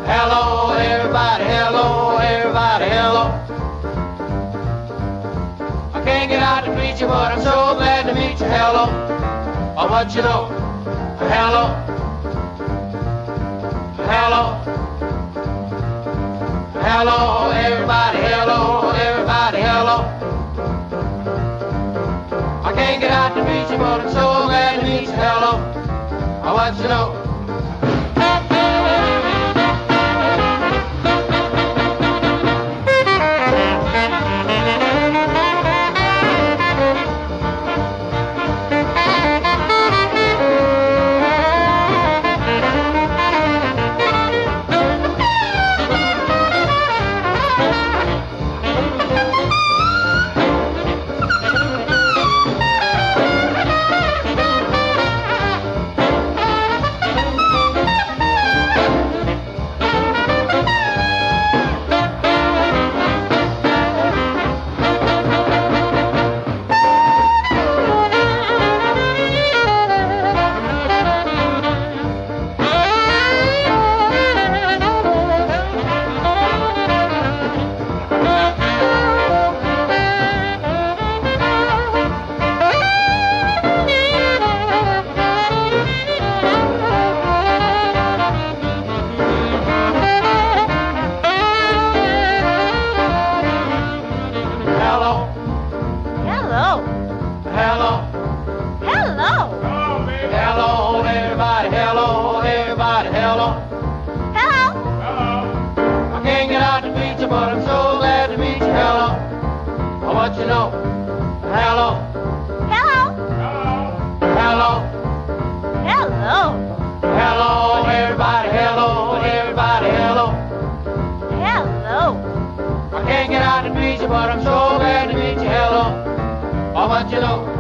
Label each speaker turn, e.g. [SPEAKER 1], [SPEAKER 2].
[SPEAKER 1] Hello, everybody, hello, everybody, hello. I can't get out to meet you, but I'm so glad to meet you. Hello, oh, what you know? Hello, hello, hello, everybody, hello, everybody, hello. I can't get out to meet you, but I'm so glad to meet you. Hello, oh, what you know? Hello.
[SPEAKER 2] Hello.
[SPEAKER 1] Hello, everybody. Hello, everybody. Hello.
[SPEAKER 2] Hello.
[SPEAKER 1] I can't get out to meet you, but I'm so glad to meet you. Hello. Oh, what you know? Hello.
[SPEAKER 2] Hello.
[SPEAKER 1] Hello.
[SPEAKER 2] Hello.
[SPEAKER 1] Hello, everybody. Hello, everybody. Hello.
[SPEAKER 2] Hello.
[SPEAKER 1] I can't get out to meet you, but I'm so glad to meet you. Hello. Oh, what you know?